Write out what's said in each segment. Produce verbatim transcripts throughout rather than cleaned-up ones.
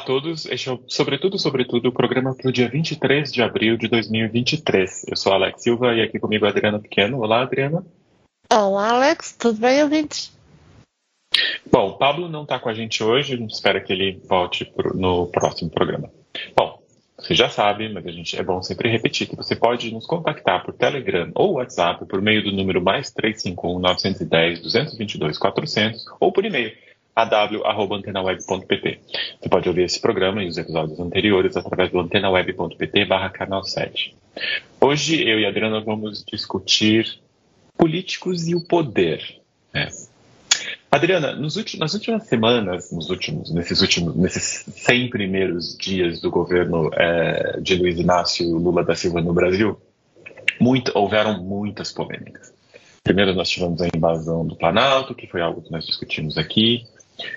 todos, este é o Sobretudo, Sobretudo, o programa para o dia vinte e três de abril de dois mil e vinte e três. Eu sou Alex Silva e aqui comigo a Adriana Pequeno. Olá, Adriana. Olá, Alex, tudo bem, ouvintes? Bom, o Pablo não está com a gente hoje, a gente espera que ele volte pro, no próximo programa. Bom, você já sabe, mas a gente, é bom sempre repetir que você pode nos contactar por Telegram ou WhatsApp por meio do número mais três cinco um, nove um zero, dois dois dois, quatro zero zero ou por e-mail a w arroba antenaweb ponto p t. Você pode ouvir esse programa e os episódios anteriores através do antenaweb ponto p t barra canal sete. Hoje eu e a Adriana vamos discutir políticos e o poder. Né? Adriana, nos últimos, nas últimas semanas, nos últimos, nesses últimos, nesses cem primeiros dias do governo é, de Luiz Inácio Lula da Silva no Brasil, muito, houveram muitas polêmicas. Primeiro nós tivemos a invasão do Planalto, que foi algo que nós discutimos aqui,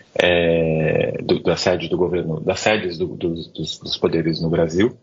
é, do, da sede do governo, das sedes do, dos, dos, dos poderes no Brasil.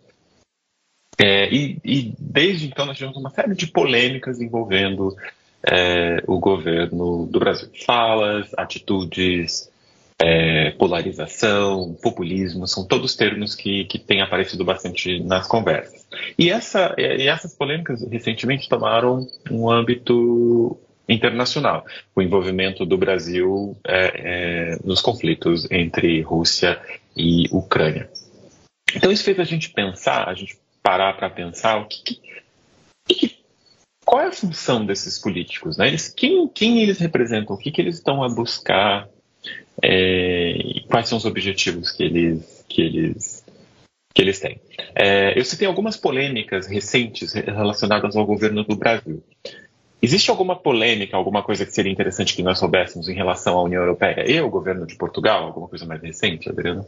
É, e, e desde então nós tivemos uma série de polêmicas envolvendo é, o governo do Brasil. Falas, atitudes, é, polarização, populismo, são todos termos que, que têm aparecido bastante nas conversas. E, essa, e essas polêmicas recentemente tomaram um âmbito internacional, o envolvimento do Brasil é, é, nos conflitos entre Rússia e Ucrânia. Então isso fez a gente pensar, a gente parar para pensar o que, que, qual é a função desses políticos, né? Eles, quem, quem eles representam, o que, que eles estão a buscar, é, e quais são os objetivos que eles, que eles, que eles têm. É, eu citei algumas polêmicas recentes relacionadas ao governo do Brasil. Existe alguma polêmica, alguma coisa que seria interessante que nós soubéssemos em relação à União Europeia e ao governo de Portugal? Alguma coisa mais recente, Adriana?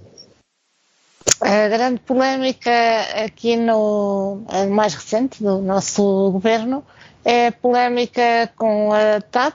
A grande polémica aqui no mais recente do nosso governo é a polémica com a TAP,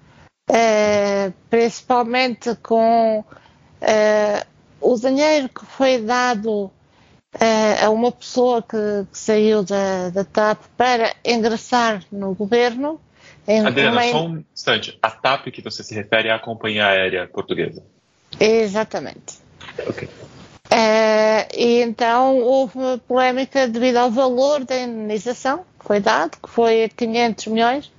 é, principalmente com é, o dinheiro que foi dado é, a uma pessoa que, que saiu da, da TAP para ingressar no governo. Em, Adriana, uma... só um instante. A TAP que você se refere é a companhia aérea portuguesa? Exatamente. Ok. Uh, e então houve polémica devido ao valor da indenização que foi dado, que foi quinhentos milhões,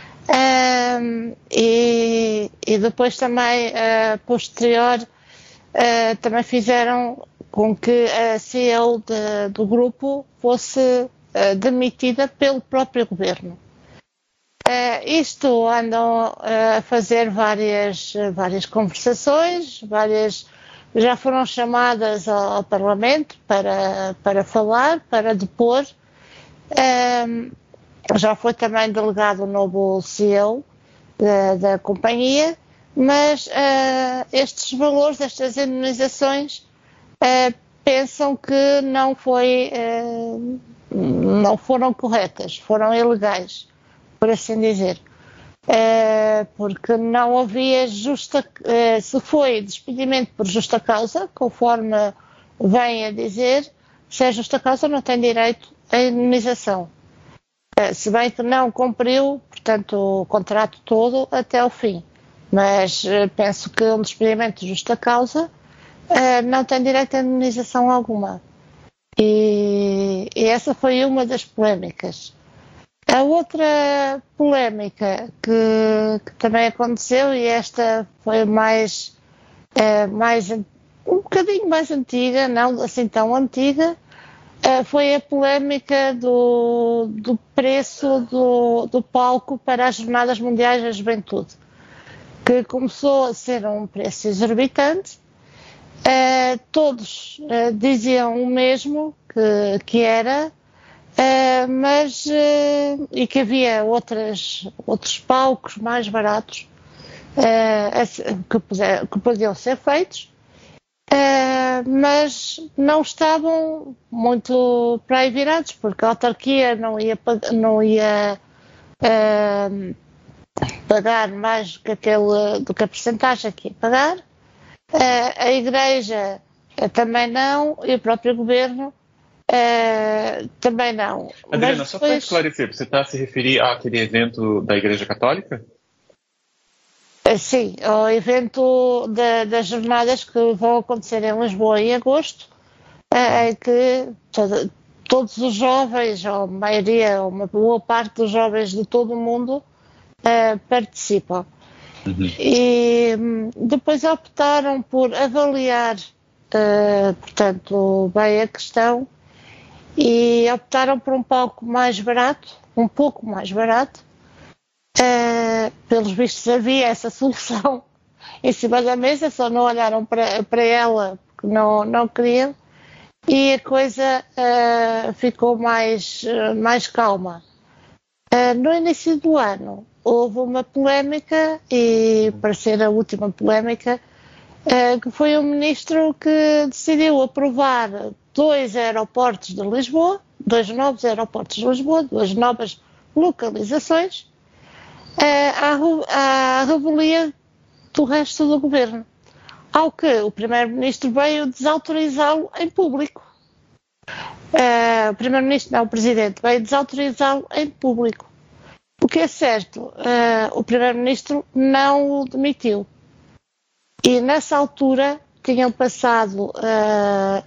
uh, e, e depois também, uh, posterior, uh, também fizeram com que a C E O de, do grupo fosse uh, demitida pelo próprio governo. Uh, isto andam uh, a fazer várias, várias conversações, várias... já foram chamadas ao, ao Parlamento para, para falar, para depor. Um, já foi também delegado o novo C E O da, da companhia, mas uh, estes valores, estas indenizações, uh, pensam que não, foi, uh, não foram corretas, foram ilegais, por assim dizer. Uh, porque não havia justa, uh, se foi despedimento por justa causa, conforme vem a dizer, se é justa causa não tem direito à indenização. Uh, se bem que não cumpriu, portanto, o contrato todo até ao fim. Mas uh, penso que um despedimento de justa causa uh, não tem direito à indenização alguma. E, e essa foi uma das polémicas. A outra polémica que, que também aconteceu, e esta foi mais, é, mais um bocadinho mais antiga, não assim tão antiga, é, foi a polémica do, do preço do, do palco para as Jornadas Mundiais da Juventude, que começou a ser um preço exorbitante. É, todos é, diziam o mesmo, que, que era... Uh, mas uh, e que havia outras, outros palcos mais baratos uh, que, puder, que podiam ser feitos, uh, mas não estavam muito para aí virados, porque a autarquia não ia, não ia uh, pagar mais do que, aquele, do que a percentagem que ia pagar, uh, a igreja uh, também não, e o próprio governo Uh, também não. Adriana, mas só para depois... esclarecer, você está a se referir àquele evento da Igreja Católica? Sim, ao evento da, das jornadas que vão acontecer em Lisboa em agosto, em que toda, todos os jovens, ou a maioria, ou uma boa parte dos jovens de todo o mundo uh, participam. Uhum. E depois optaram por avaliar, uh, portanto, bem a questão e optaram por um palco mais barato, um pouco mais barato. Uh, pelos vistos havia essa solução em cima da mesa, só não olharam para, para ela porque não, não queriam e a coisa uh, ficou mais, uh, mais calma. Uh, no início do ano houve uma polémica e para ser a última polémica uh, que foi um ministro que decidiu aprovar dois aeroportos de Lisboa, dois novos aeroportos de Lisboa, duas novas localizações à revelia do resto do governo, ao que o primeiro-ministro veio desautorizá-lo em público. Uh, o primeiro-ministro, não, o presidente, veio desautorizá-lo em público. O que é certo, uh, o primeiro-ministro não o demitiu. E nessa altura tinham passado uh,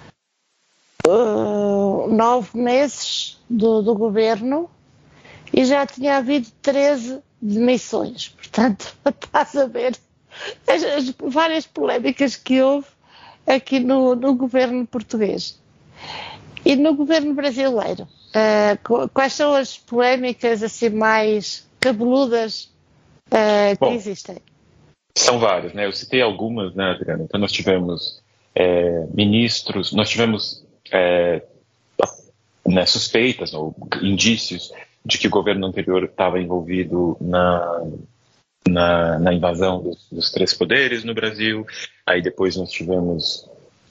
uh, nove meses do, do governo e já tinha havido treze demissões. Portanto, estás a ver as, as várias polémicas que houve aqui no, no governo português. E no governo brasileiro, uh, quais são as polémicas assim mais cabeludas uh, que Bom, existem? São várias, né? Eu citei algumas, né, Adriana? Então nós tivemos é, ministros, nós tivemos é, né, suspeitas ou indícios de que o governo anterior estava envolvido na, na, na invasão dos, dos três poderes no Brasil. Aí depois nós tivemos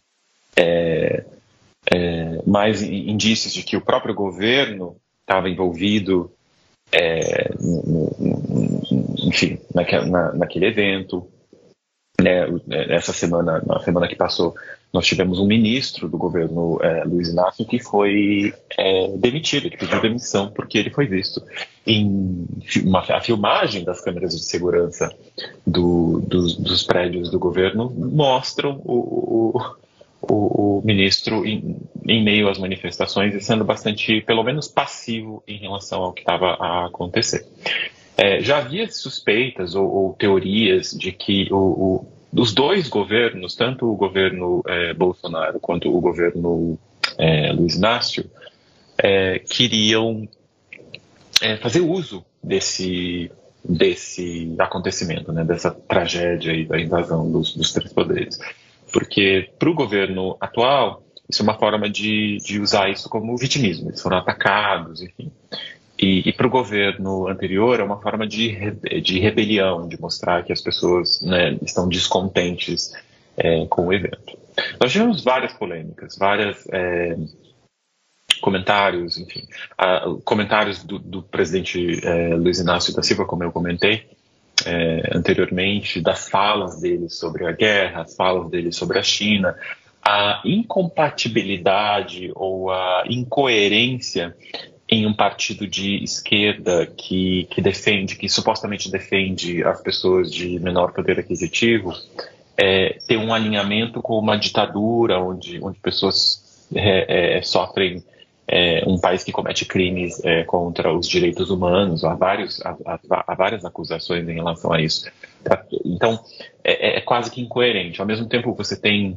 é, é, mais indícios de que o próprio governo estava envolvido, é, no, no, enfim, naquele, na, naquele evento. Né, essa semana, na semana que passou, nós tivemos um ministro do governo, é, Luiz Inácio, que foi é, demitido, que pediu demissão porque ele foi visto em uma, a filmagem das câmeras de segurança do, dos, dos prédios do governo mostram o, o, o, o ministro em, em meio às manifestações e sendo bastante, pelo menos, passivo em relação ao que estava a acontecer. É, já havia suspeitas ou, ou teorias de que o, o, os dois governos, tanto o governo é, Bolsonaro quanto o governo é, Luiz Inácio, é, queriam é, fazer uso desse, desse acontecimento, né, dessa tragédia e da invasão dos, dos três poderes. Porque para o governo atual, isso é uma forma de, de usar isso como vitimismo. Eles foram atacados, enfim. E, e para o governo anterior é uma forma de, de rebelião, de mostrar que as pessoas, né, estão descontentes é, com o evento. Nós tivemos várias polêmicas, vários é, comentários, enfim, a, comentários do, do presidente é, Luiz Inácio da Silva, como eu comentei é, anteriormente, das falas dele sobre a guerra, as falas dele sobre a China, a incompatibilidade ou a incoerência em um partido de esquerda que, que defende, que supostamente defende as pessoas de menor poder aquisitivo, é, ter um alinhamento com uma ditadura onde, onde pessoas é, é, sofrem, é, um país que comete crimes é, contra os direitos humanos. Há, vários, há, há, há várias acusações em relação a isso. Então, é, é quase que incoerente. Ao mesmo tempo, você tem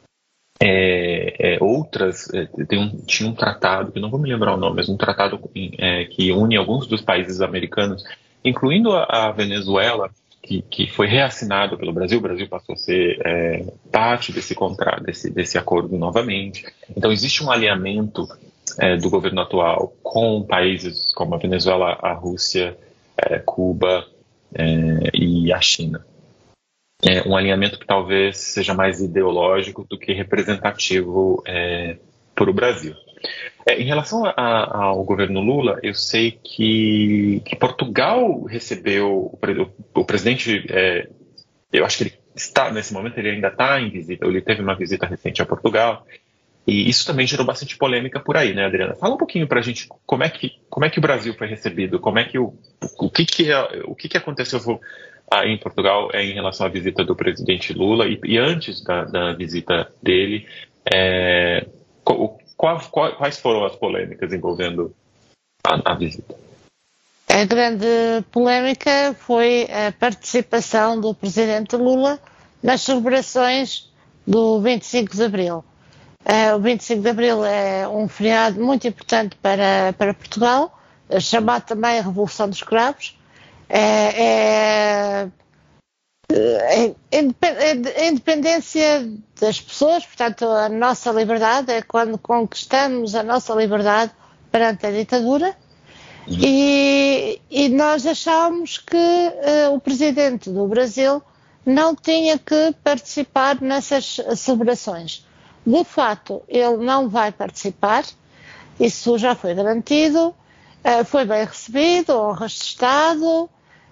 É, é, outras, é, tem um, tinha um tratado, que não vou me lembrar o nome, mas um tratado é, que une alguns dos países americanos, incluindo a, a Venezuela, que, que foi reassinado pelo Brasil. O Brasil passou a ser é, parte desse contrato, desse, desse acordo novamente. Então existe um alinhamento é, do governo atual com países como a Venezuela, a Rússia, é, Cuba é, e a China. É um alinhamento que talvez seja mais ideológico do que representativo é, para o Brasil. É, em relação a, a, ao governo Lula, eu sei que, que Portugal recebeu o, o, o presidente, é, eu acho que ele está, nesse momento ele ainda está em visita, ele teve uma visita recente a Portugal, E isso também gerou bastante polêmica por aí, né, Adriana? Fala um pouquinho para a gente como é que como é que o Brasil foi recebido, como é que o o que que o que que aconteceu aí em Portugal é, em relação à visita do presidente Lula e, e antes da, da visita dele, é, qual, qual, quais foram as polêmicas envolvendo a, a visita? A grande polêmica foi a participação do presidente Lula nas celebrações do vinte e cinco de Abril. Uh, o vinte e cinco de Abril é um feriado muito importante para, para Portugal, chamado também a Revolução dos Cravos. É, é, é, é a independência das pessoas, portanto, a nossa liberdade é quando conquistamos a nossa liberdade perante a ditadura. E, e nós achávamos que uh, o presidente do Brasil não tinha que participar nessas celebrações. De fato, ele não vai participar, isso já foi garantido, uh, foi bem recebido, honras de Estado,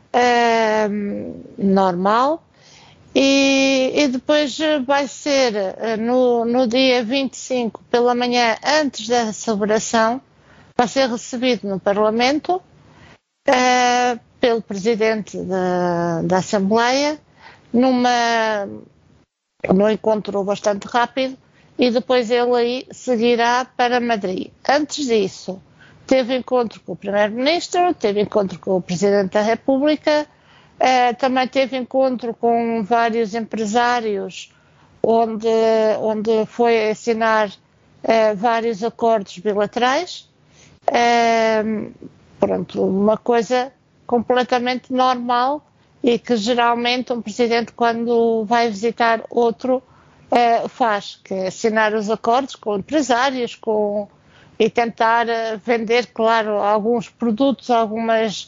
uh, normal, e, e depois vai ser uh, no, no dia vinte e cinco, pela manhã, antes da celebração, vai ser recebido no Parlamento uh, pelo Presidente da, da Assembleia, numa, num encontro bastante rápido, e depois ele aí seguirá para Madrid. Antes disso, teve encontro com o Primeiro-Ministro, teve encontro com o Presidente da República, uh, também teve encontro com vários empresários, onde, onde foi assinar uh, vários acordos bilaterais. Uh, pronto, uma coisa completamente normal e que geralmente um presidente, quando vai visitar outro, uh, faz, que é assinar os acordos com empresários com, e tentar uh, vender, claro, alguns produtos, algumas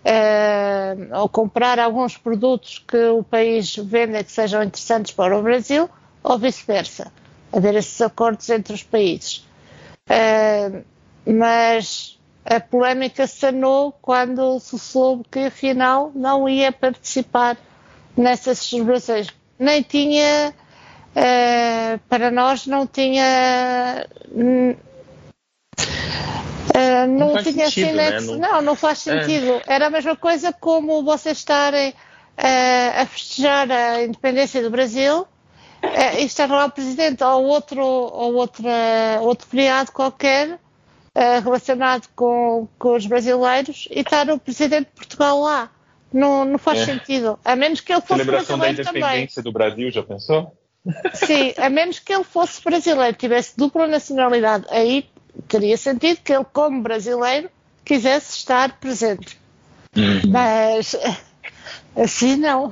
uh, ou comprar alguns produtos que o país venda que sejam interessantes para o Brasil, ou vice-versa, haver esses acordos entre os países. Uh, mas a polémica sanou quando se soube que afinal não ia participar nessas celebrações. Nem tinha, uh, para nós não tinha, uh, não, não tinha sentido, assim, né? não, não, não faz sentido. É. Era a mesma coisa como vocês estarem uh, a festejar a independência do Brasil uh, e estar lá o presidente ou outro, ou outra, outro feriado qualquer Uh, relacionado com, com os brasileiros e estar o presidente de Portugal lá. Não, não faz é. sentido. A menos que ele fosse Celebração brasileiro da independência também. Do Brasil, já pensou? Sim, a menos que ele fosse brasileiro, tivesse dupla nacionalidade. Aí teria sentido que ele, como brasileiro, quisesse estar presente. Uhum. Mas assim não.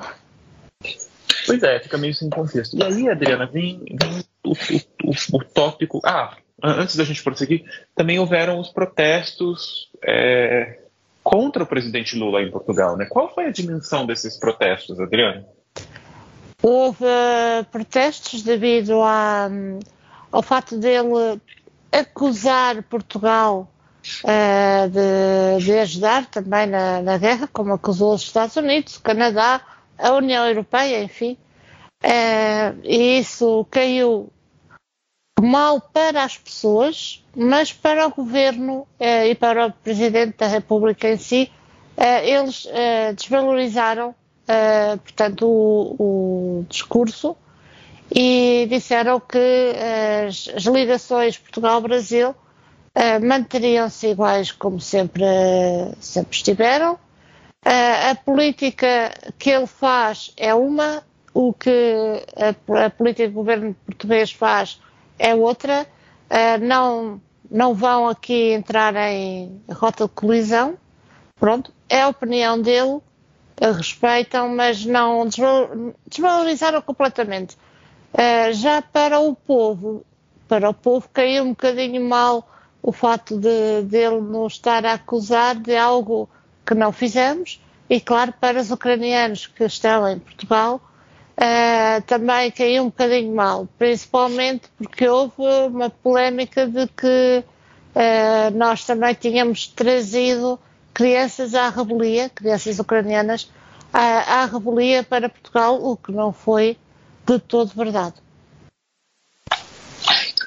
Pois é, fica meio sem contexto. E aí, Adriana, vem, vem o, o, o, o tópico... Ah, antes da gente prosseguir, também houveram os protestos é, contra o presidente Lula em Portugal, né? Qual foi a dimensão desses protestos, Adriana? Houve uh, protestos devido a, ao fato dele acusar Portugal uh, de, de ajudar também na, na guerra, como acusou os Estados Unidos, o Canadá, a União Europeia, enfim. Uh, e isso caiu mal para as pessoas, mas para o governo eh, e para o Presidente da República em si, eh, eles eh, desvalorizaram, eh, portanto, o, o discurso e disseram que as, as ligações Portugal-Brasil eh, manteriam-se iguais como sempre, sempre estiveram. Eh, a política que ele faz é uma, o que a, a política que o governo português faz é outra, uh, não, não vão aqui entrar em rota de colisão, pronto, é a opinião dele, respeitam, mas não desvalorizaram completamente. Uh, já para o povo, para o povo caiu um bocadinho mal o fato de, de ele nos estar a acusar de algo que não fizemos, e claro, para os ucranianos que estão em Portugal, Uh, também caiu um bocadinho mal, principalmente porque houve uma polémica de que uh, nós também tínhamos trazido crianças à rebelia, crianças ucranianas, à, à rebelia para Portugal, o que não foi de todo verdade.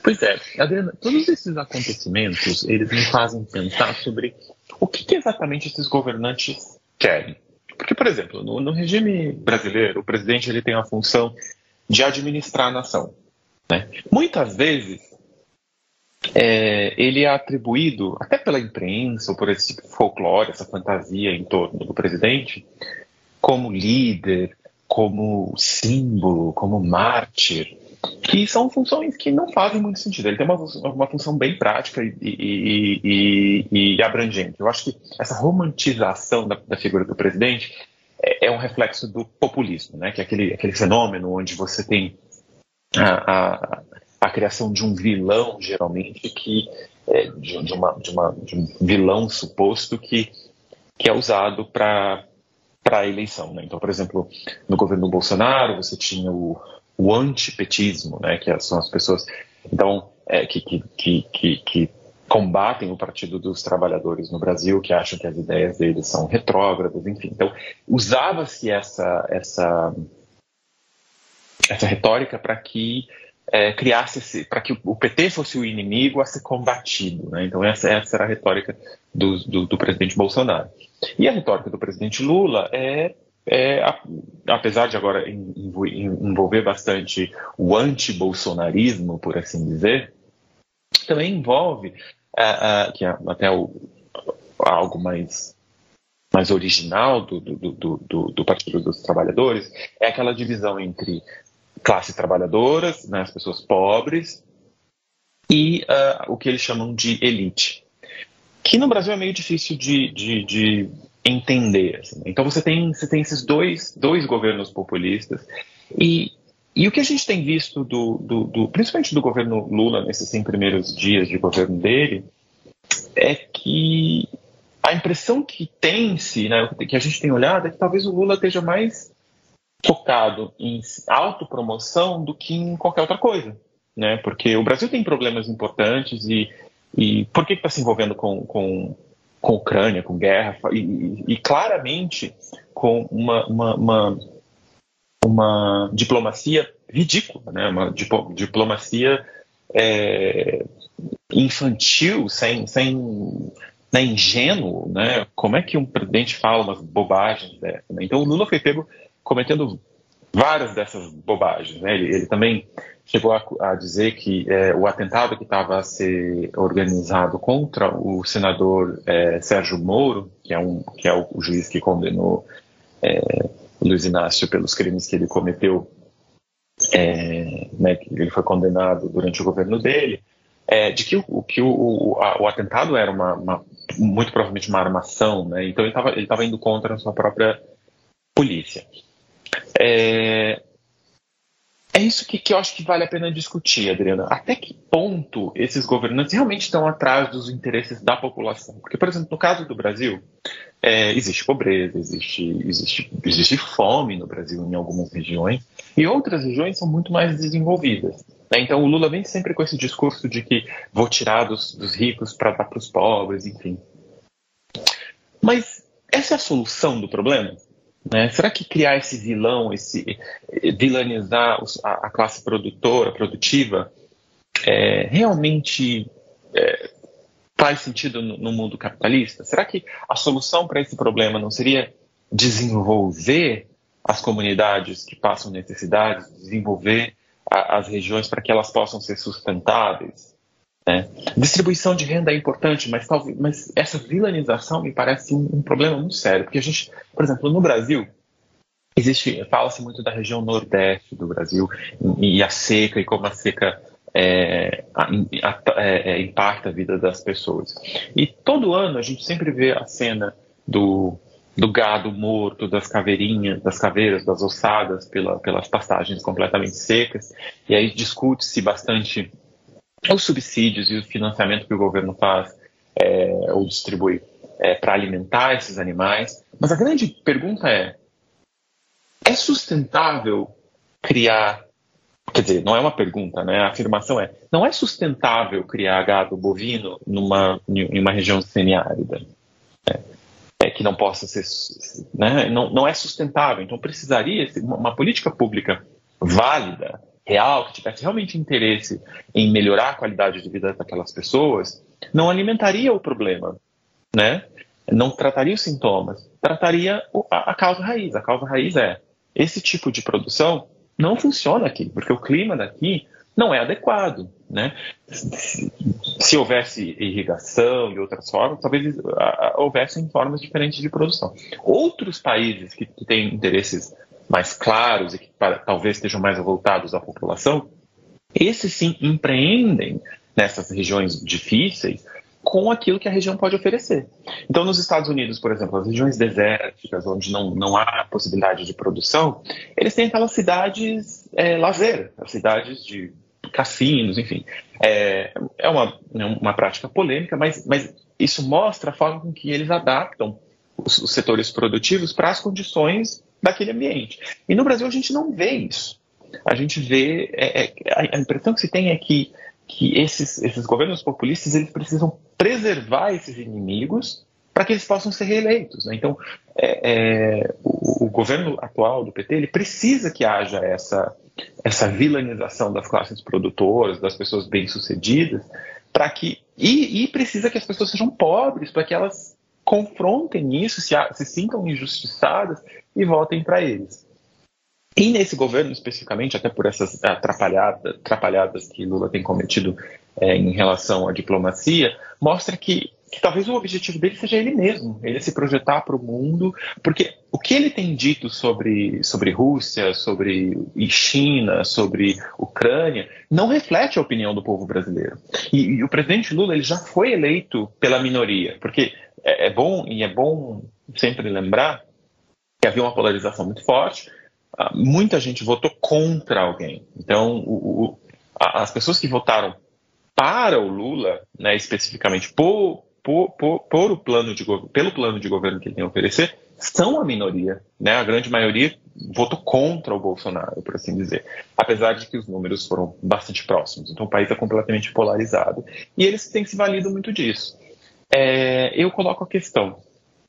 Pois é, Adriana, todos esses acontecimentos, eles me fazem pensar sobre o que, que exatamente esses governantes querem. Porque, por exemplo, no, no regime brasileiro, o presidente ele tem a função de administrar a nação, né? Muitas vezes, é, ele é atribuído, até pela imprensa, ou por esse folclore, essa fantasia em torno do presidente, como líder, como símbolo, como mártir, que são funções que não fazem muito sentido. Ele tem uma, uma função bem prática e, e, e, e abrangente. Eu acho que essa romantização da, da figura do presidente é, é um reflexo do populismo, né? Que é aquele, aquele fenômeno onde você tem a, a, a criação de um vilão, geralmente, que é, de, de, uma, de, uma, de um vilão suposto que, que é usado para para a eleição, né? Então, por exemplo, no governo Bolsonaro, você tinha o, o antipetismo, né? Que são as pessoas então, é, que, que, que, que, que combatem o Partido dos Trabalhadores no Brasil, que acham que as ideias deles são retrógradas, enfim. Então, usava-se essa, essa, essa retórica para que é, criasse, para que o P T fosse o inimigo a ser combatido, né? Então, essa, essa era a retórica do, do, do presidente Bolsonaro. E a retórica do presidente Lula é, é apesar de agora envolver bastante o anti-bolsonarismo, por assim dizer, também envolve, uh, uh, que é até o, algo mais, mais original do, do, do, do, do Partido dos Trabalhadores, é aquela divisão entre classes trabalhadoras, né, as pessoas pobres, e uh, o que eles chamam de elite, que no Brasil é meio difícil de, de, de entender. Assim. Então você tem, você tem esses dois, dois governos populistas, e, e o que a gente tem visto, do, do, do, principalmente do governo Lula, nesses cem primeiros dias de governo dele, é que a impressão que tem-se, né, que a gente tem olhado, é que talvez o Lula esteja mais focado em autopromoção do que em qualquer outra coisa, né? Porque o Brasil tem problemas importantes e E por que está se envolvendo com, com, com a Ucrânia, com guerra, e, e claramente com uma, uma, uma, uma diplomacia ridícula, né? Uma diplomacia é, infantil, sem, sem, né, ingênuo, né? Como é que um presidente fala umas bobagens dessas, né? Então o Lula foi pego cometendo várias dessas bobagens, né? Ele, ele também chegou a, a dizer que é, o atentado que estava a ser organizado contra o senador é, Sérgio Moro, que é, um, que é o, o juiz que condenou é, o Luiz Inácio pelos crimes que ele cometeu, é, né, que ele foi condenado durante o governo dele, é, de que, o, que o, o, a, o atentado era uma, uma, muito provavelmente uma armação, né? Então ele estava ele estava indo contra a sua própria polícia. É, é isso que, que eu acho que vale a pena discutir, Adriana. Até que ponto esses governantes realmente estão atrás dos interesses da população? Porque, por exemplo, no caso do Brasil, é, existe pobreza, existe, existe, existe fome no Brasil em algumas regiões, e outras regiões são muito mais desenvolvidas, né? Então o Lula vem sempre com esse discurso de que vou tirar dos, dos ricos para dar para os pobres, enfim. Mas essa é a solução do problema? Né? Será que criar esse vilão, esse vilanizar a, a classe produtora, produtiva, é, realmente é, faz sentido no, no mundo capitalista? Será que a solução para esse problema não seria desenvolver as comunidades que passam necessidades, desenvolver a, as regiões para que elas possam ser sustentáveis? Né? Distribuição de renda é importante, mas, talvez, mas essa vilanização me parece um, um problema muito sério, porque a gente, por exemplo, no Brasil, existe, fala-se muito da região nordeste do Brasil e, e a seca, e como a seca é, a, a, é, impacta a vida das pessoas. E todo ano a gente sempre vê a cena do, do gado morto, das caveirinhas, das caveiras, das ossadas pela, pelas pastagens completamente secas, e aí discute-se bastante os subsídios e o financiamento que o governo faz é, ou distribui é, para alimentar esses animais. Mas a grande pergunta é, é sustentável criar, quer dizer, não é uma pergunta, né? A afirmação é, não é sustentável criar gado bovino numa, em uma região semiárida, né? É, que não possa ser, né? não, não é sustentável. Então precisaria uma, uma política pública válida real, que tivesse realmente interesse em melhorar a qualidade de vida daquelas pessoas, não alimentaria o problema, né? Não trataria os sintomas, trataria a, a causa raiz. A causa raiz é, esse tipo de produção não funciona aqui, porque o clima daqui não é adequado, né? Se, se houvesse irrigação e outras formas, talvez a, a, houvessem formas diferentes de produção. Outros países que, que têm interesses mais claros e que para, talvez estejam mais voltados à população, esses sim empreendem nessas regiões difíceis com aquilo que a região pode oferecer. Então, nos Estados Unidos, por exemplo, as regiões desérticas, onde não, não há possibilidade de produção, eles têm aquelas cidades é, lazer, as cidades de cassinos, enfim. É, é uma, uma prática polêmica, mas, mas isso mostra a forma com que eles adaptam os, os setores produtivos para as condições daquele ambiente. E no Brasil a gente não vê isso. A gente vê, é, é, a impressão que se tem é que que esses, esses governos populistas eles precisam preservar esses inimigos para que eles possam ser reeleitos, né? Então, é, é, o, o governo atual do P T ele precisa que haja essa, essa vilanização das classes produtoras, das pessoas bem-sucedidas, para que e, e precisa que as pessoas sejam pobres para que elas confrontem isso, se, se sintam injustiçadas e votem para eles. E nesse governo, especificamente, até por essas atrapalhadas, atrapalhadas que Lula tem cometido é, em relação à diplomacia, mostra que, que talvez o objetivo dele seja ele mesmo, ele se projetar para o mundo, porque o que ele tem dito sobre, sobre Rússia, sobre China, sobre Ucrânia, não reflete a opinião do povo brasileiro. E, e o presidente Lula ele já foi eleito pela minoria, porque é, é bom, e é bom sempre lembrar que havia uma polarização muito forte. Muita gente votou contra alguém. Então, o, o, as pessoas que votaram para o Lula, né, especificamente por, por, por, por o plano de, pelo plano de governo que ele tem a oferecer, são a minoria. Né? A grande maioria votou contra o Bolsonaro, por assim dizer. Apesar de que os números foram bastante próximos. Então, o país é completamente polarizado. E eles têm se valido muito disso. É, eu coloco a questão.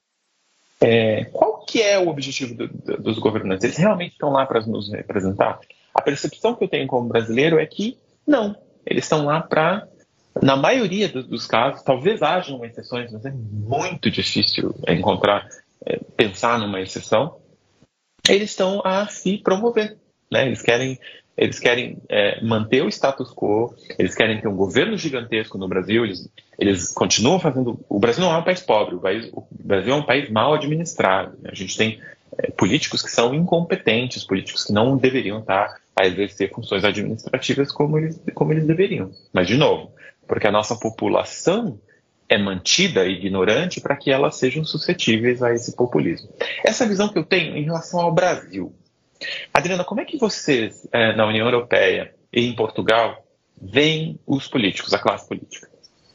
É, qual que é o objetivo do, do, dos governantes? Eles realmente estão lá para nos representar? A percepção que eu tenho como brasileiro é que não. Eles estão lá para, na maioria dos, dos casos, talvez hajam exceções, mas é muito difícil encontrar, é, pensar numa exceção. Eles estão a se promover, né? Eles querem, eles querem é, manter o status quo, eles querem ter um governo gigantesco no Brasil, eles, eles continuam fazendo... O Brasil não é um país pobre, o, país, o Brasil é um país mal administrado, né? A gente tem é, políticos que são incompetentes, políticos que não deveriam estar a exercer funções administrativas como eles, como eles deveriam. Mas, de novo, porque a nossa população é mantida ignorante para que elas sejam suscetíveis a esse populismo. Essa visão que eu tenho em relação ao Brasil. Adriana, como é que vocês, é, na União Europeia e em Portugal, veem os políticos, a classe política?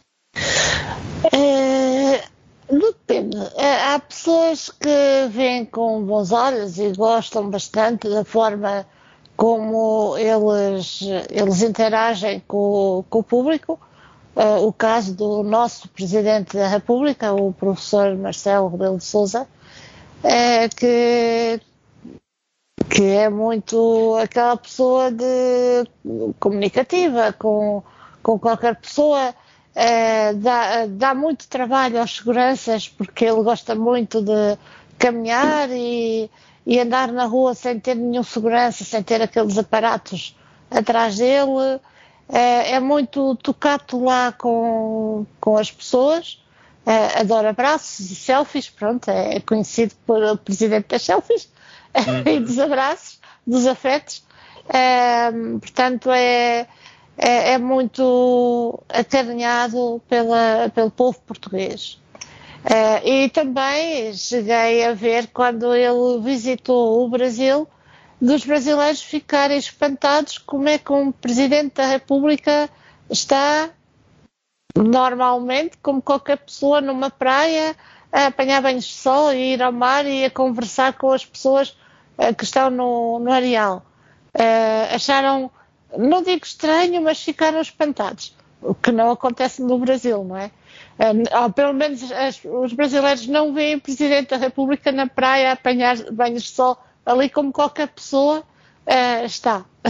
É, depende. É, há pessoas que veem com bons olhos e gostam bastante da forma como eles, eles interagem com, com o público. É, o caso do nosso Presidente da República, o professor Marcelo Rebelo de Sousa, é, que que é muito aquela pessoa de comunicativa com, com qualquer pessoa, é, dá, dá muito trabalho aos seguranças porque ele gosta muito de caminhar e, e andar na rua sem ter nenhum segurança, sem ter aqueles aparatos atrás dele, é, é muito tocado lá com, com as pessoas, é, adora abraços e selfies, pronto, é conhecido por presidente das selfies. E dos abraços, dos afetos, é, portanto é, é, é muito acarinhado pela, pelo povo português. É, e também cheguei a ver, quando ele visitou o Brasil, dos brasileiros ficarem espantados como é que um Presidente da República está normalmente, como qualquer pessoa, numa praia, a apanhar banhos de sol e ir ao mar e a conversar com as pessoas que estão no, no areal. Uh, acharam, não digo estranho, mas ficaram espantados, o que não acontece no Brasil, não é? Uh, ou pelo menos as, os brasileiros não veem o Presidente da República na praia a apanhar banhos de sol ali como qualquer pessoa uh, está.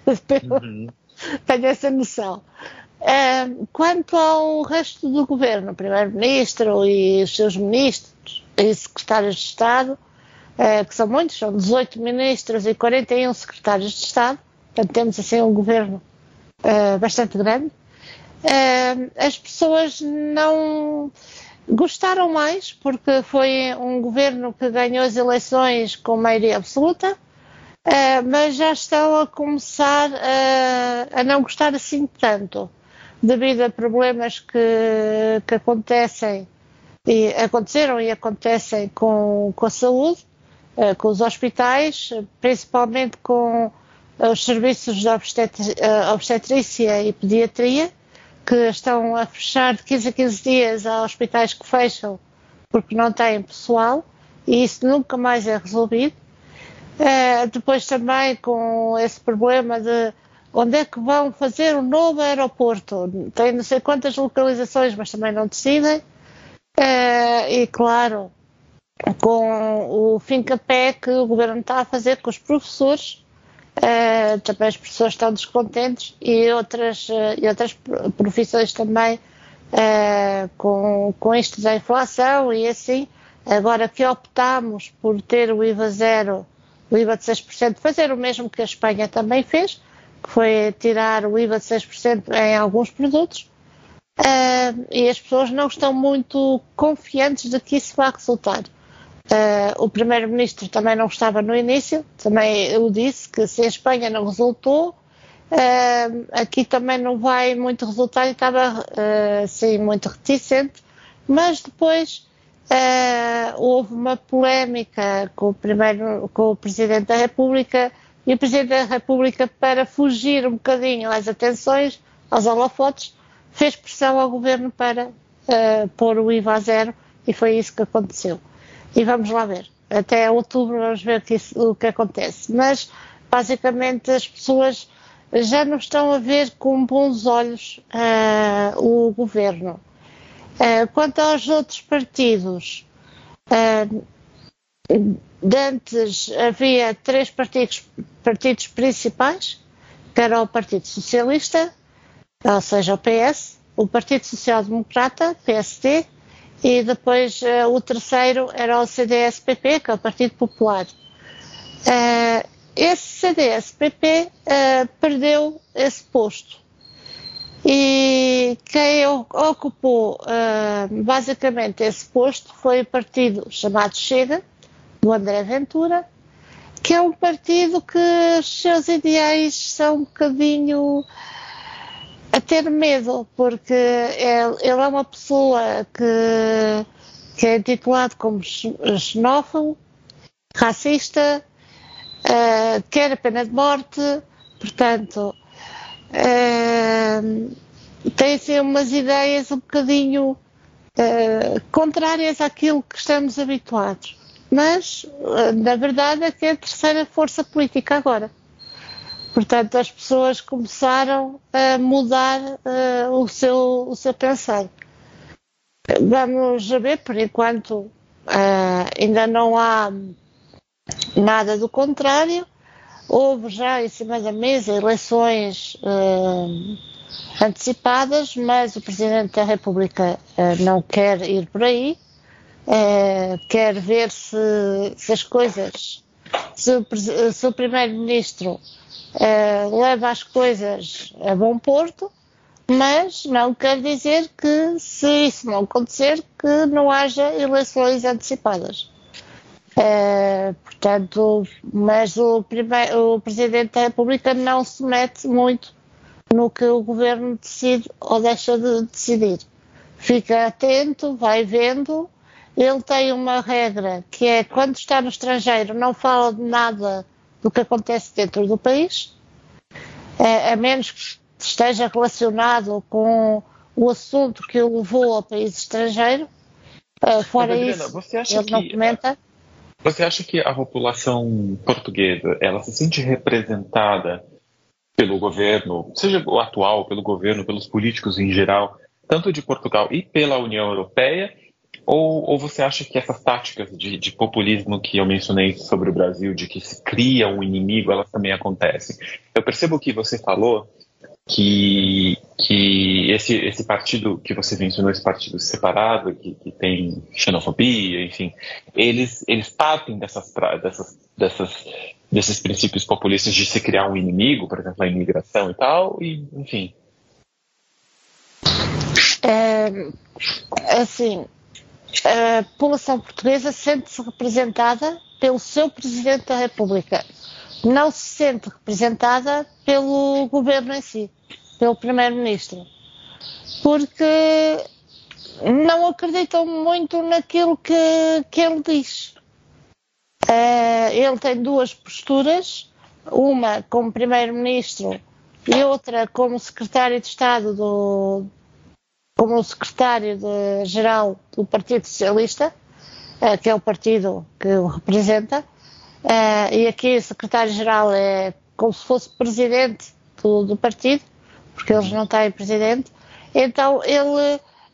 Uhum. Tenho essa noção. Uh, quanto ao resto do governo, o primeiro-ministro e os seus ministros e secretários de Estado, uh, que são muitos, são dezoito ministros e quarenta e um secretários de Estado, portanto temos assim um governo uh, bastante grande, uh, as pessoas não gostaram mais, porque foi um governo que ganhou as eleições com maioria absoluta, uh, mas já estão a começar a, a não gostar assim tanto, devido a problemas que, que acontecem, e aconteceram e acontecem com, com a saúde, uh, com os hospitais, principalmente com os serviços de obstetri, uh, obstetrícia e pediatria, que estão a fechar de quinze a quinze dias. Há hospitais que fecham porque não têm pessoal, e isso nunca mais é resolvido. Uh, depois também com esse problema de onde é que vão fazer um novo aeroporto. Tem não sei quantas localizações, mas também não decidem. Uh, e claro, com o fim-capé que o governo está a fazer com os professores, Uh, também as pessoas estão descontentes, e outras, uh, e outras profissões também, uh, com, com isto da inflação e assim. Agora que optámos por ter o I V A zero, o I V A de seis por cento, fazer o mesmo que a Espanha também fez, que foi tirar o I V A de seis por cento em alguns produtos, uh, e as pessoas não estão muito confiantes de que isso vai resultar. Uh, o primeiro-ministro também não estava no início, também eu disse que se a Espanha não resultou, uh, aqui também não vai muito resultar, e estava uh, assim, muito reticente, mas depois uh, houve uma polémica com o, primeiro, com o Presidente da República, e o Presidente da República, para fugir um bocadinho às atenções, aos holofotes, fez pressão ao governo para uh, pôr o I V A zero, e foi isso que aconteceu. E vamos lá ver, até outubro vamos ver que isso, o que acontece. Mas, basicamente, as pessoas já não estão a ver com bons olhos uh, o governo. Uh, quanto aos outros partidos, uh, de antes havia três partidos, partidos principais, que era o Partido Socialista, ou seja, o P S, o Partido Social Democrata, P S D, e depois uh, o terceiro era o C D S P P, que é o Partido Popular. Uh, esse C D S P P uh, perdeu esse posto, e quem ocupou uh, basicamente esse posto foi o partido chamado Chega, do André Ventura, que é um partido que os seus ideais são um bocadinho a ter medo, porque ele, ele é uma pessoa que, que é intitulado como xenófobo, racista, uh, quer a pena de morte, portanto, uh, tem assim umas ideias um bocadinho uh, contrárias àquilo que estamos habituados. Mas, uh, na verdade, é que é a terceira força política agora. Portanto, as pessoas começaram a mudar uh, o, seu, o seu pensar. Vamos ver, por enquanto uh, ainda não há nada do contrário. Houve já em cima da mesa eleições uh, antecipadas, mas o Presidente da República uh, não quer ir por aí, uh, quer ver se, se as coisas, se o, se o Primeiro-Ministro Uh, leva as coisas a bom porto, mas não quer dizer que, se isso não acontecer, que não haja eleições antecipadas. Uh, portanto, mas o, primeiro, o Presidente da República não se mete muito no que o Governo decide ou deixa de decidir. Fica atento, vai vendo. Ele tem uma regra que é, quando está no estrangeiro, não fala de nada do que acontece dentro do país, a menos que esteja relacionado com o assunto que o levou ao país estrangeiro. Fora Mas, Adriana, isso, você acha ele que, não comenta. Você acha que a população portuguesa, ela se sente representada pelo governo, seja o atual, pelo governo, pelos políticos em geral, tanto de Portugal e pela União Europeia, Ou, ou você acha que essas táticas de, de populismo que eu mencionei sobre o Brasil, de que se cria um inimigo, elas também acontecem? Eu percebo que você falou que, que esse, esse partido que você mencionou, esse partido separado, que, que tem xenofobia, enfim, eles, eles partem dessas, dessas, dessas, desses princípios populistas de se criar um inimigo, por exemplo, a imigração e tal, e, enfim. É, assim, a população portuguesa sente-se representada pelo seu Presidente da República. Não se sente representada pelo governo em si, pelo Primeiro-Ministro. Porque não acreditam muito naquilo que, que ele diz. Uh, ele tem duas posturas, uma como Primeiro-Ministro e outra como Secretário de Estado do... como o secretário-geral do Partido Socialista, uh, que é o partido que o representa, uh, e aqui o secretário-geral é como se fosse presidente do, do partido, porque eles não têm presidente. Então ele,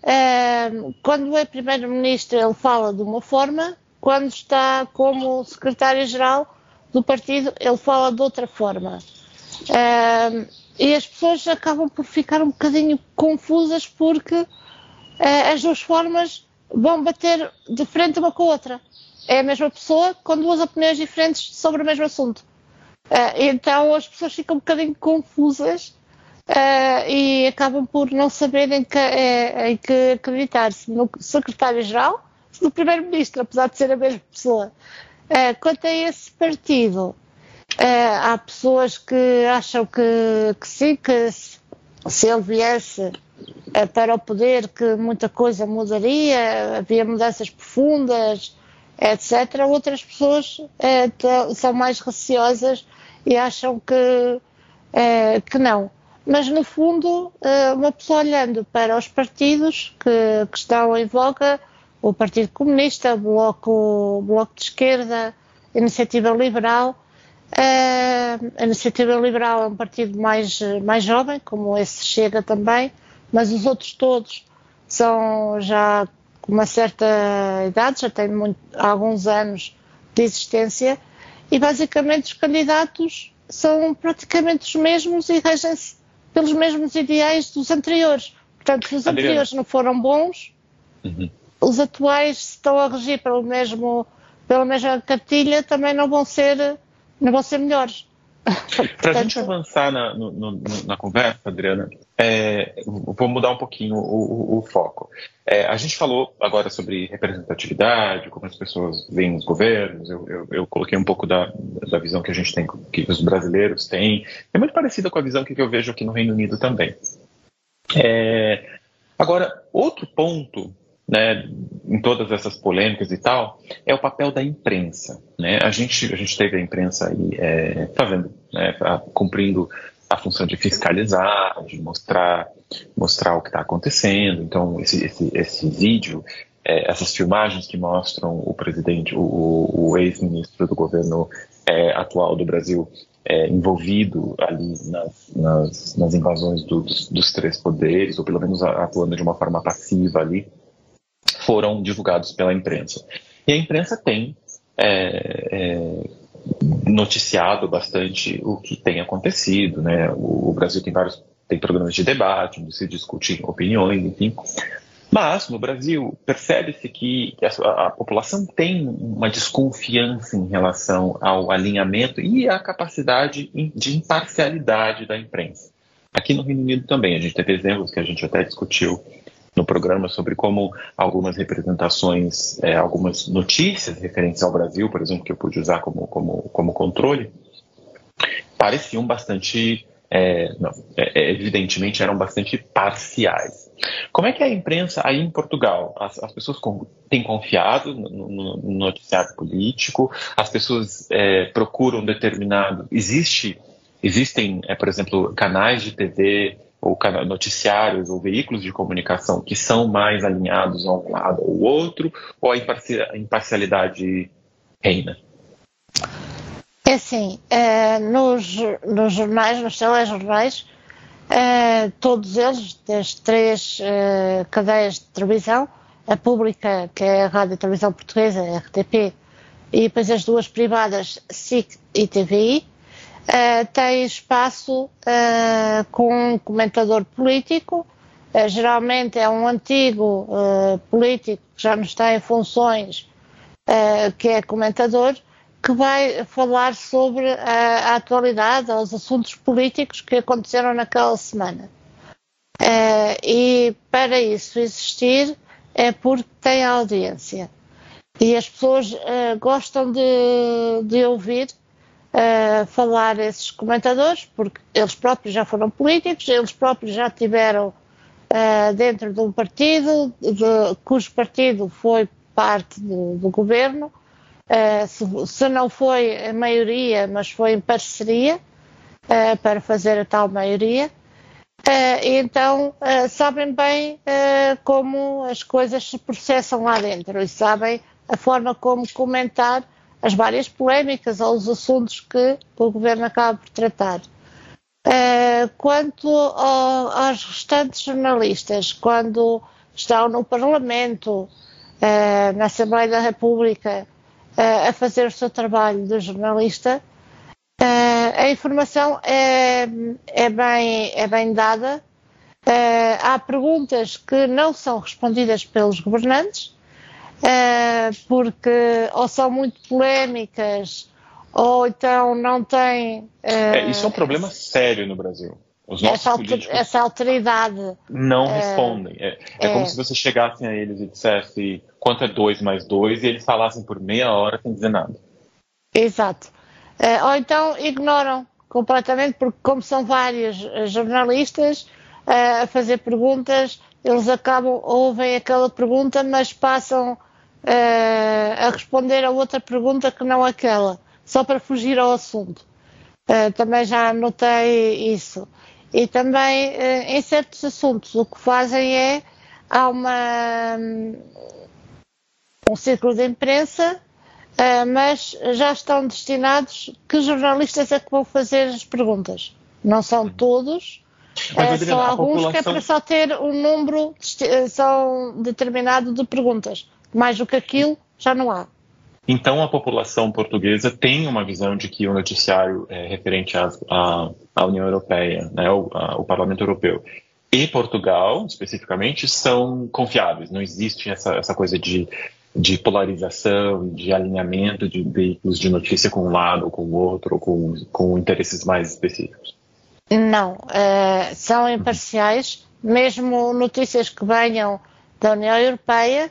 uh, quando é primeiro-ministro, ele fala de uma forma, quando está como secretário-geral do partido, ele fala de outra forma. Uh, E as pessoas acabam por ficar um bocadinho confusas porque uh, as duas formas vão bater de frente uma com a outra. É a mesma pessoa com duas opiniões diferentes sobre o mesmo assunto. Uh, então as pessoas ficam um bocadinho confusas uh, e acabam por não saberem que, é, em que acreditar-se no secretário-geral, no primeiro-ministro, apesar de ser a mesma pessoa. Uh, quanto a esse partido, Uh, há pessoas que acham que, que sim, que se, se ele viesse uh, para o poder que muita coisa mudaria, havia mudanças profundas, etcétera. Outras pessoas uh, são mais receosas e acham que, uh, que não. Mas no fundo, uh, uma pessoa olhando para os partidos que, que estão em voga, o Partido Comunista, o Bloco, o Bloco de Esquerda, a Iniciativa Liberal. Uh, a Iniciativa Liberal é um partido mais, mais jovem, como esse Chega também, mas os outros todos são já com uma certa idade, já têm muito, alguns anos de existência, e basicamente os candidatos são praticamente os mesmos e regem-se pelos mesmos ideais dos anteriores. Portanto, se os Adriana. anteriores não foram bons, uhum. os atuais, se estão a regir pelo mesmo, pela mesma cartilha, também não vão ser... não vão ser melhores. Para a gente avançar na, no, no, na conversa, Adriana, é, vou mudar um pouquinho o, o, o foco. É, a gente falou agora sobre representatividade, como as pessoas veem os governos, eu, eu, eu coloquei um pouco da, da visão que a gente tem, que os brasileiros têm, é muito parecida com a visão que eu vejo aqui no Reino Unido também. É, agora, outro ponto, né, em todas essas polêmicas e tal, é o papel da imprensa, né? A gente, a gente teve a imprensa aí é, fazendo, né, cumprindo a função de fiscalizar, de mostrar, mostrar o que está acontecendo. Então, esse, esse, esse vídeo, é, essas filmagens que mostram o presidente, o, o ex-ministro do governo é, atual do Brasil é, envolvido ali nas, nas, nas invasões do, dos, dos três poderes, ou pelo menos atuando de uma forma passiva ali, foram divulgados pela imprensa. E a imprensa tem é, é, noticiado bastante o que tem acontecido, né? O, o Brasil tem vários tem programas de debate, onde se discute opiniões, enfim. Mas, no Brasil, percebe-se que a, a população tem uma desconfiança em relação ao alinhamento e à capacidade de imparcialidade da imprensa. Aqui no Reino Unido também, a gente teve exemplos que a gente até discutiu no programa sobre como algumas representações, é, algumas notícias referentes ao Brasil, por exemplo, que eu pude usar como, como, como controle, pareciam bastante, é, não, é, evidentemente eram bastante parciais. Como é que é a imprensa aí em Portugal? As, as pessoas com, têm confiado no, no, no noticiário político? As pessoas é, procuram determinado... Existe, existem, é, por exemplo, canais de T V... ou noticiários ou veículos de comunicação que são mais alinhados a um lado ou outro, ou a imparcialidade reina? É assim, é, nos, nos jornais, nos telejornais, é, todos eles, das três é, cadeias de televisão, a pública, que é a Rádio e Televisão Portuguesa, a R T P, e depois as duas privadas, S I C e T V I, uh, tem espaço uh, com um comentador político. Uh, geralmente é um antigo uh, político que já não está em funções, uh, que é comentador, que vai falar sobre a, a atualidade, os assuntos políticos que aconteceram naquela semana. Uh, e para isso existir é porque tem audiência. E as pessoas uh, gostam de, de ouvir uh, falar esses comentadores, porque eles próprios já foram políticos, eles próprios já tiveram uh, dentro de um partido, de, cujo partido foi parte do, do governo. Uh, se, se não foi a maioria, mas foi em parceria uh, para fazer a tal maioria, uh, e então uh, sabem bem uh, como as coisas se processam lá dentro e sabem a forma como comentar as várias polémicas ou os assuntos que o governo acaba por tratar. Uh, quanto ao, aos restantes jornalistas, quando estão no Parlamento, uh, na Assembleia da República, a fazer o seu trabalho de jornalista, a informação é, é, bem, é bem dada. Há perguntas que não são respondidas pelos governantes, porque ou são muito polémicas, ou então não têm... É, isso é um problema sério no Brasil. Os nossos essa, políticos essa alteridade. não respondem. É, é, é como se você chegasse a eles e dissesse quanto é dois mais dois e eles falassem por meia hora sem dizer nada. Exato. Uh, ou então ignoram completamente, porque como são vários jornalistas uh, a fazer perguntas, eles acabam, ouvem aquela pergunta, mas passam uh, a responder a outra pergunta que não aquela, só para fugir ao assunto. Uh, também já notei isso. E também, em certos assuntos, o que fazem é, há uma, um círculo de imprensa, mas já estão destinados que jornalistas é que vão fazer as perguntas. Não são todos, mas, são Adriana, alguns população... que é para só ter um número são determinado de perguntas. Mais do que aquilo, já não há. Então, a população portuguesa tem uma visão de que o noticiário é referente à, à, à União Europeia, né, o, a, o Parlamento Europeu, e Portugal, especificamente, são confiáveis. Não existe essa, essa coisa de, de polarização, de alinhamento de veículos de notícia com um lado ou com o outro, ou com, com interesses mais específicos. Não, uh, são imparciais, mesmo notícias que venham da União Europeia,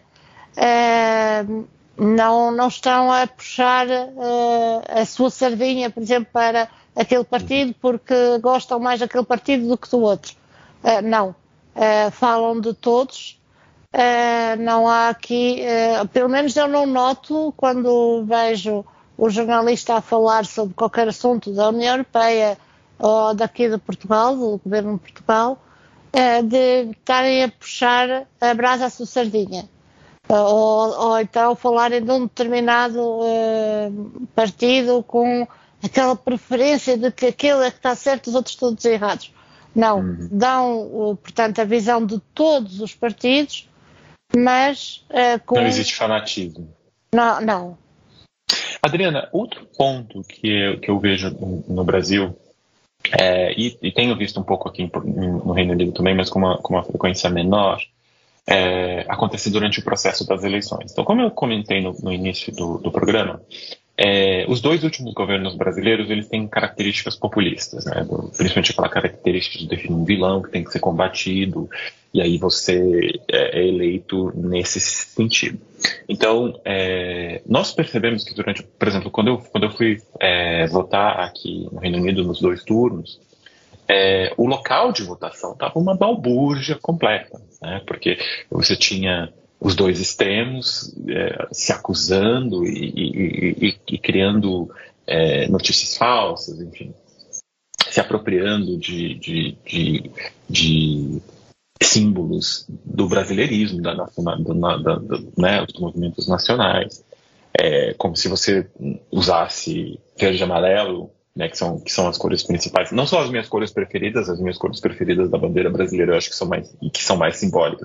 uh, Não, não estão a puxar uh, a sua sardinha, por exemplo, para aquele partido porque gostam mais daquele partido do que do outro. Uh, não. Uh, falam de todos. Uh, não há aqui, uh, pelo menos eu não noto quando vejo o jornalista a falar sobre qualquer assunto da União Europeia ou daqui de Portugal, do governo de Portugal, uh, de estarem a puxar a brasa à sua sardinha. Ou, ou então falarem de um determinado uh, partido com aquela preferência de que aquele é que está certo e os outros todos errados. Não, uhum. dão, uh, portanto, a visão de todos os partidos, mas uh, com... Não existe fanatismo. Não, não. Adriana, outro ponto que eu, que eu vejo no, no Brasil, é, e, e tenho visto um pouco aqui no Reino Unido também, mas com uma, com uma frequência menor, É, acontecer durante o processo das eleições. Então, como eu comentei no, no início do, do programa, é, os dois últimos governos brasileiros eles têm características populistas, né? Principalmente aquela característica de definir um vilão que tem que ser combatido, e aí você é, é eleito nesse sentido. Então, é, nós percebemos que durante, por exemplo, quando eu, quando eu fui é, votar aqui no Reino Unido nos dois turnos, É, o local de votação estava uma balbúrdia completa, né? Porque você tinha os dois extremos é, se acusando e, e, e, e criando é, notícias falsas, enfim, se apropriando de, de, de, de símbolos do brasileirismo, da, da, da, da, da, né, dos movimentos nacionais, é, como se você usasse verde e amarelo, né, que, são, que são as cores principais, não só as minhas cores preferidas, as minhas cores preferidas da bandeira brasileira, eu acho que são mais, que são mais simbólicas,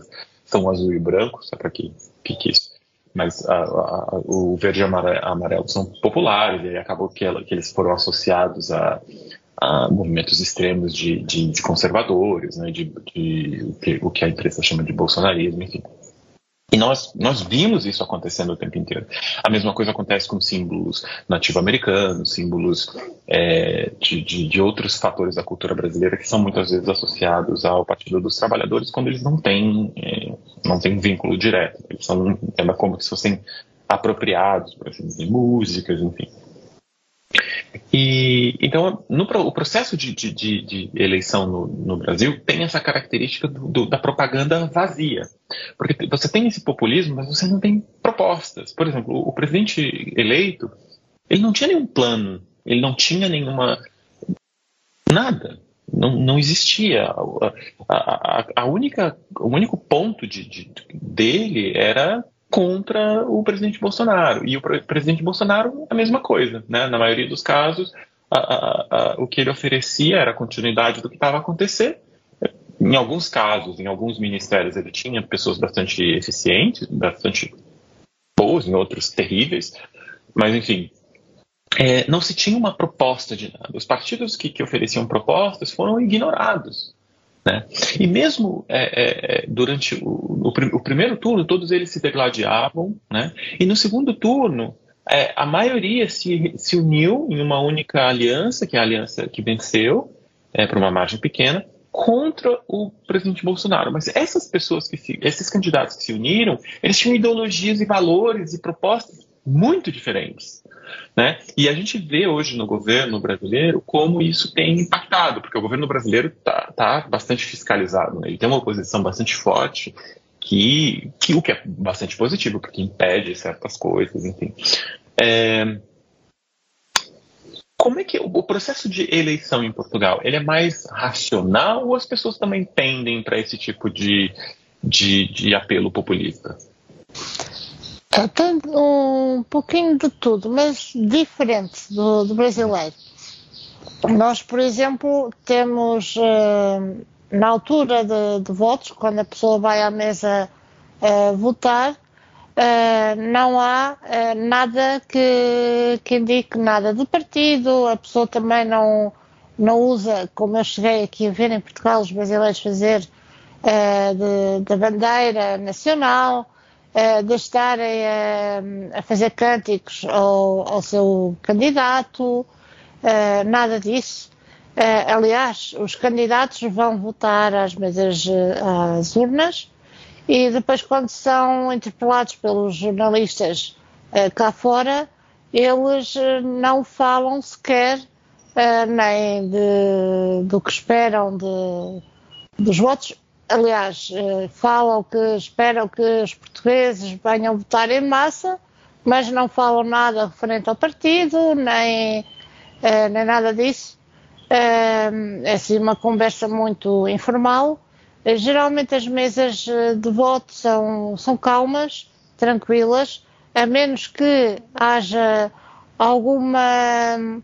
são azul e branco, só para que fique isso. Mas a, a, o verde e amarelo são populares, e aí acabou que, ela, que eles foram associados a, a movimentos extremos de, de, de conservadores, né, de, de o, que, o que a imprensa chama de bolsonarismo, enfim. E nós, nós vimos isso acontecendo o tempo inteiro. A mesma coisa acontece com símbolos nativo-americanos, símbolos é, de, de, de outros fatores da cultura brasileira que são muitas vezes associados ao Partido dos Trabalhadores quando eles não têm, é, não têm vínculo direto. Eles são é como se fossem apropriados, por assim dizer, músicas, enfim. E, então, no, o processo de, de, de eleição no, no Brasil tem essa característica do, do, da propaganda vazia. Porque você tem esse populismo, mas você não tem propostas. Por exemplo, o, o presidente eleito, ele não tinha nenhum plano, ele não tinha nenhuma... nada. Não, não existia. A, a, a única, o único ponto de, de, dele era... contra o presidente Bolsonaro. E o presidente Bolsonaro, a mesma coisa, né? Na maioria dos casos, a, a, a, o que ele oferecia era a continuidade do que estava acontecendo. Em alguns casos, em alguns ministérios, ele tinha pessoas bastante eficientes, bastante boas, em outros terríveis, mas, enfim, é, não se tinha uma proposta de nada. Os partidos que, que ofereciam propostas foram ignorados. Né? E mesmo é, é, durante o, o, o primeiro turno, todos eles se degladiavam, né? E no segundo turno, é, a maioria se, se uniu em uma única aliança, que é a aliança que venceu, é, por uma margem pequena, contra o presidente Bolsonaro. Mas essas pessoas, que se, esses candidatos que se uniram, eles tinham ideologias e valores e propostas muito diferentes. Né? E a gente vê hoje no governo brasileiro como isso tem impactado, porque o governo brasileiro está tá bastante fiscalizado, né? Ele tem uma oposição bastante forte, que, que o que é bastante positivo, porque impede certas coisas, enfim. É... Como é que o processo de eleição em Portugal, ele é mais racional ou as pessoas também tendem para esse tipo de, de, de apelo populista? Tem um pouquinho de tudo, mas diferente do, do brasileiro. Nós, por exemplo, temos, uh, na altura de, de votos, quando a pessoa vai à mesa uh, votar, uh, não há uh, nada que, que indique nada de partido, a pessoa também não, não usa, como eu cheguei aqui a ver em Portugal, os brasileiros fazer uh, da bandeira nacional, de estarem a, a fazer cânticos ao, ao seu candidato, nada disso. Aliás, os candidatos vão votar às mesas, às urnas, e depois, quando são interpelados pelos jornalistas cá fora, eles não falam sequer nem de, do que esperam de, dos votos. Aliás, falam que esperam que os portugueses venham votar em massa, mas não falam nada referente ao partido, nem, nem nada disso. É assim uma conversa muito informal. Geralmente as mesas de voto são, são calmas, tranquilas, a menos que haja alguma...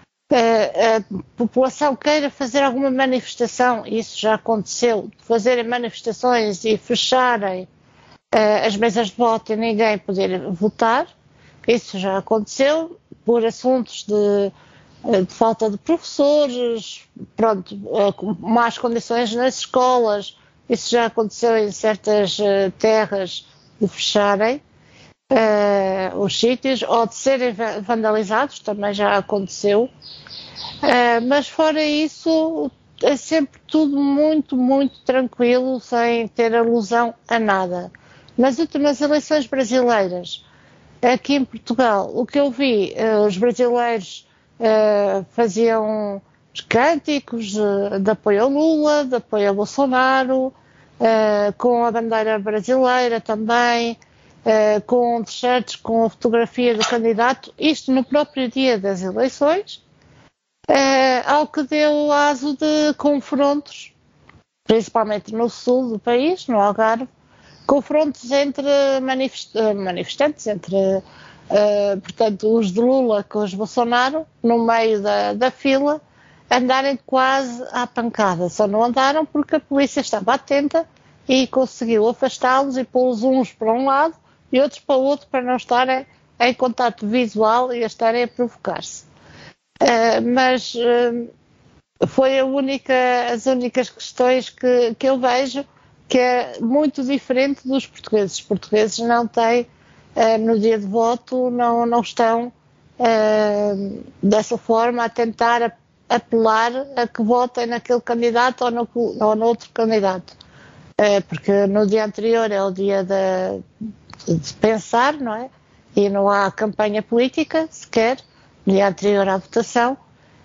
a população queira fazer alguma manifestação, isso já aconteceu, fazerem manifestações e fecharem uh, as mesas de voto e ninguém poder votar, isso já aconteceu, por assuntos de, de falta de professores, pronto, uh, más condições nas escolas, isso já aconteceu em certas uh, terras de fecharem uh, os sítios, ou de serem vandalizados, também já aconteceu. Uh, mas fora isso é sempre tudo muito, muito tranquilo, sem ter alusão a nada. Nas últimas eleições brasileiras, aqui em Portugal, o que eu vi, uh, os brasileiros uh, faziam cânticos de, de apoio ao Lula, de apoio ao Bolsonaro, uh, com a bandeira brasileira também, uh, com t-shirts com a fotografia do candidato, isto no próprio dia das eleições. Uh, ao que deu aso de confrontos, principalmente no sul do país, no Algarve, confrontos entre manifest- manifestantes, entre, uh, portanto, os de Lula com os Bolsonaro, no meio da, da fila, andarem quase à pancada. Só não andaram porque a polícia estava atenta e conseguiu afastá-los e pô-los uns para um lado e outros para o outro, para não estarem em contato visual e a estarem a provocar-se. Uh, mas uh, foi a única, as únicas questões que, que eu vejo que é muito diferente dos portugueses. Os portugueses não têm, uh, no dia de voto, não, não estão uh, dessa forma a tentar a, apelar a que votem naquele candidato ou no, ou no outro candidato. Uh, porque no dia anterior é o dia de, de pensar, não é? E não há campanha política sequer, no dia anterior à votação,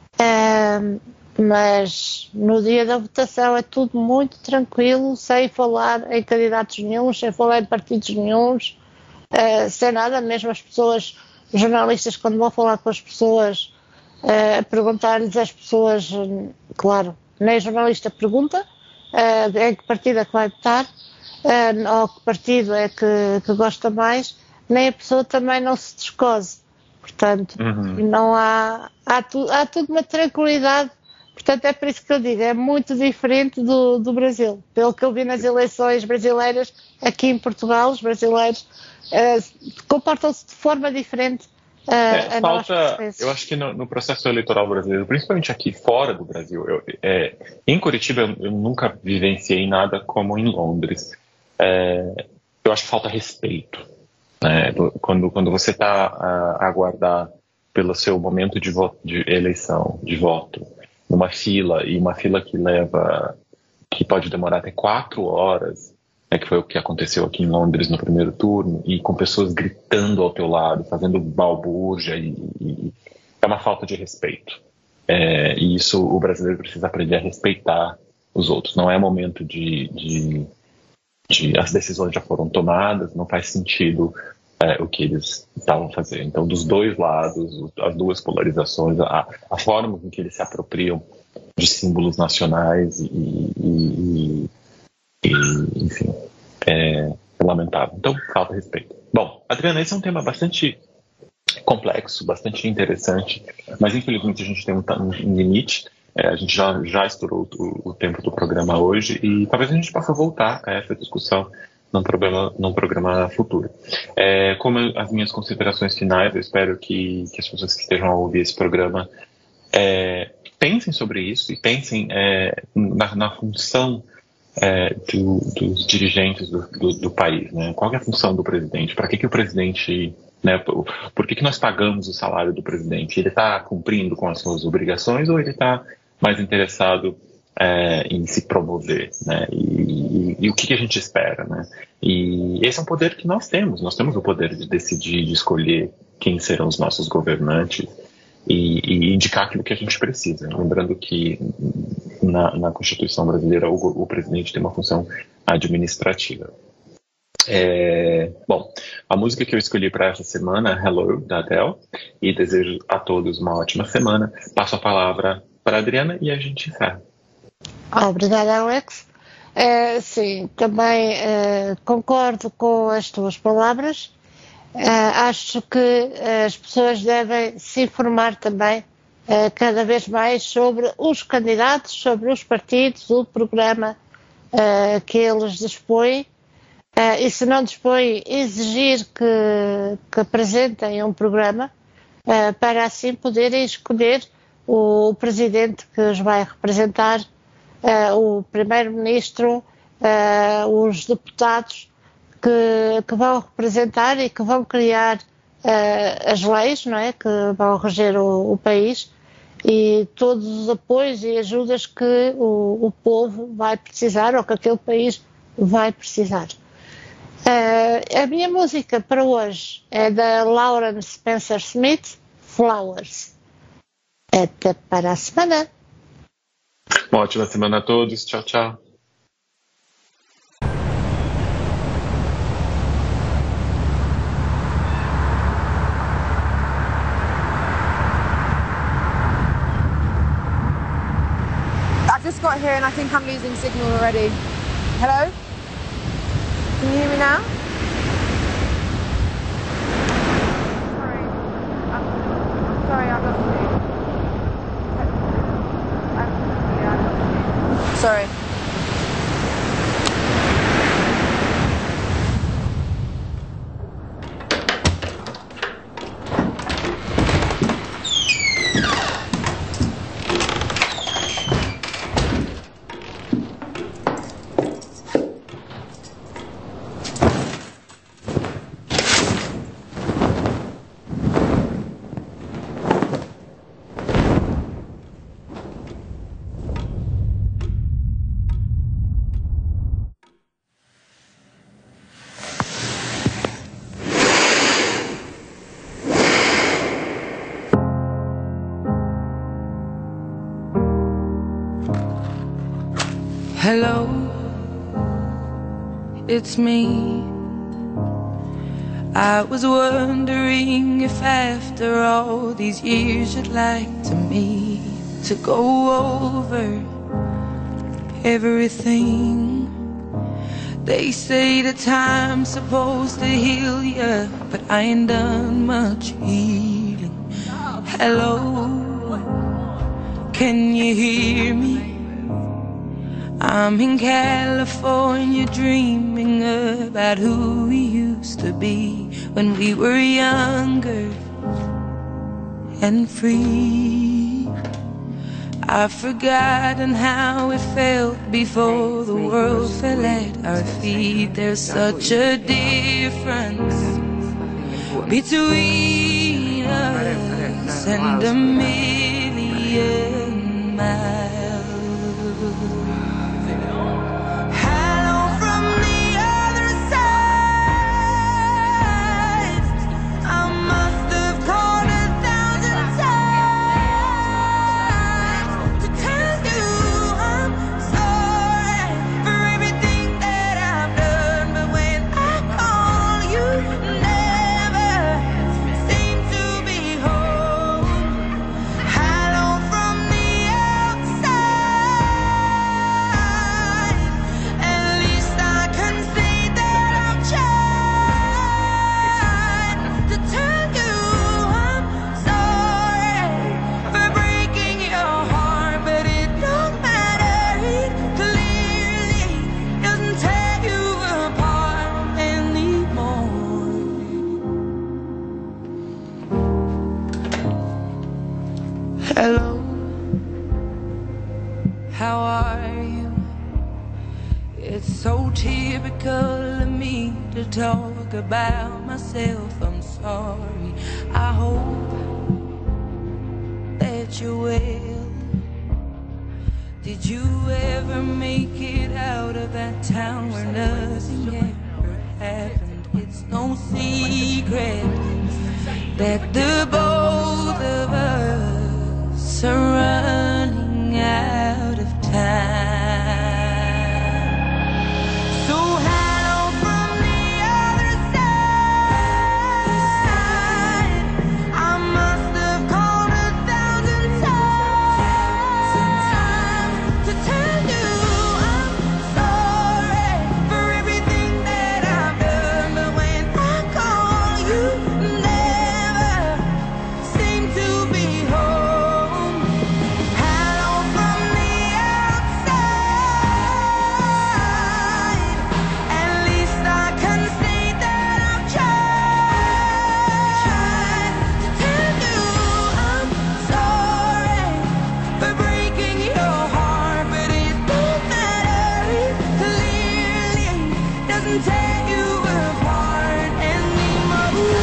uh, mas no dia da votação é tudo muito tranquilo, sem falar em candidatos nenhuns, sem falar em partidos nenhuns, uh, sem nada, mesmo as pessoas, os jornalistas, quando vão falar com as pessoas, uh, perguntar-lhes às pessoas, claro, nem o jornalista pergunta uh, em que partido é que vai votar, uh, ou que partido é que, que gosta mais, nem a pessoa também não se descose. Portanto, uhum. não há, há, tu, há tudo uma tranquilidade. Portanto, é por isso que eu digo, é muito diferente do, do Brasil. Pelo que eu vi nas eleições brasileiras, aqui em Portugal, os brasileiros uh, comportam-se de forma diferente uh, é, a falta, nós. Eu acho que no, no processo eleitoral brasileiro, principalmente aqui fora do Brasil, eu, é, em Curitiba eu, eu nunca vivenciei nada como em Londres. É, eu acho que falta respeito. É, quando, quando você está a, a aguardar pelo seu momento de, voto, de eleição, de voto, numa fila, e uma fila que leva, que pode demorar até quatro horas, né, que foi o que aconteceu aqui em Londres no primeiro turno, e com pessoas gritando ao teu lado, fazendo balbúrdia, e, e é uma falta de respeito. É, e isso o brasileiro precisa aprender a respeitar os outros. Não é momento de... de De, as decisões já foram tomadas, não faz sentido é, o que eles estavam fazendo. Então, dos dois lados, as duas polarizações, a, a forma em que eles se apropriam de símbolos nacionais e, e, e enfim, é, é lamentável. Então, falta respeito. Bom, Adriana, esse é um tema bastante complexo, bastante interessante, mas infelizmente a gente tem um, um limite. É, a gente já, já estourou o, o tempo do programa hoje e talvez a gente possa voltar a essa discussão num programa, num programa futuro. É, como as minhas considerações finais, eu espero que, que as pessoas que estejam a ouvir esse programa é, pensem sobre isso e pensem é, na, na função é, do, dos dirigentes do, do, do país. Né? Qual é a função do presidente? Para que, que o presidente... Né, por, por que, que nós pagamos o salário do presidente? Ele está cumprindo com as suas obrigações ou ele está mais interessado é, em se promover, né? E, e, e o que, que a gente espera, né? E esse é um poder que nós temos. Nós temos o poder de decidir, de escolher quem serão os nossos governantes e, e indicar aquilo que a gente precisa. Lembrando que na, na Constituição brasileira o, o presidente tem uma função administrativa. É, bom, a música que eu escolhi para essa semana é Hello, da Adele, e desejo a todos uma ótima semana. Passo a palavra para a Adriana e a gente encerra. Obrigada, Alex. É, sim, também é, concordo com as tuas palavras. É, acho que as pessoas devem se informar também é, cada vez mais sobre os candidatos, sobre os partidos, o programa é, que eles dispõem. Uh, e se não dispõe, exigir que, que apresentem um programa uh, para assim poderem escolher o, o presidente que os vai representar, uh, o primeiro-ministro, uh, os deputados que, que vão representar e que vão criar uh, as leis, não é? Que vão reger o, o país e todos os apoios e ajudas que o, o povo vai precisar ou que aquele país vai precisar. Uh, a minha música para hoje é da Lauren Spencer Smith, Flowers. Até para a semana. Uma ótima semana a todos. Tchau, tchau. I just got here and I think I'm losing signal already. Hello? Can you hear me now? Sorry. I'm, I'm sorry, I lost you. I, yeah, I lost you. Sorry. Hello, it's me. I was wondering if after all these years you'd like to meet to go over everything. They say the time's supposed to heal ya, but I ain't done much healing. Hello, can you hear me? I'm in California dreaming about who we used to be when we were younger and free. I've forgotten how it felt before the world fell at our feet. There's such a difference between us and a million miles. Hello, how are you? It's so typical of me to talk about myself. I'm sorry. I hope that you're well. Did you ever make it out of that town where nothing ever happened? It's no secret that the both of us are running out of time. So hello from the other side. I must have called a thousand times to tell you I'm sorry for everything that I've done. But when I call, you never seem to be home. Hello from the outside. At least I can say that I've tried to tell you I'm sorry for breaking your heart. But it don't matter, it clearly doesn't tear you apart anymore.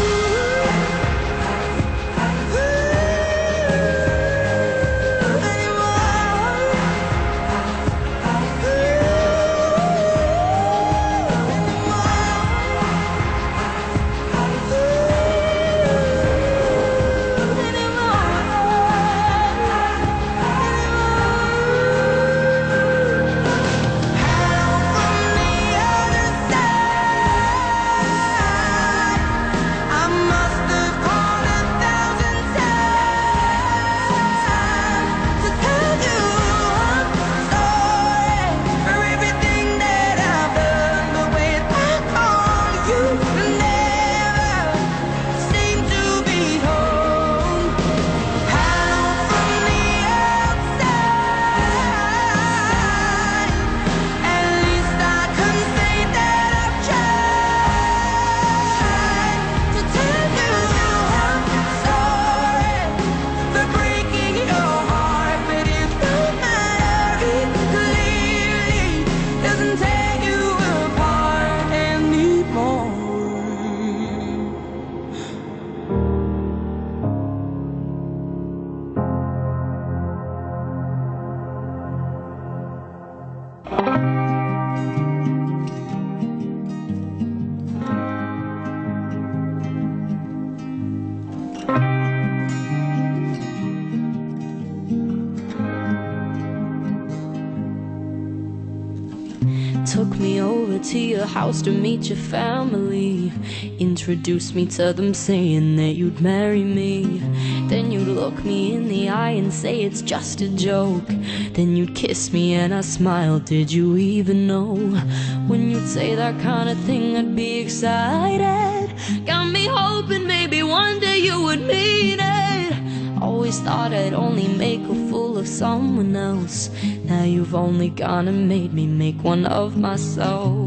to your house to meet your family. Introduce me to them saying that you'd marry me. Then you'd look me in the eye and say it's just a joke. Then you'd kiss me and I smiled, did you even know? When you'd say that kind of thing I'd be excited. Got me hoping maybe one day you would mean it. Always thought I'd only make a fool of someone else. Now you've only gone and made me make one of myself.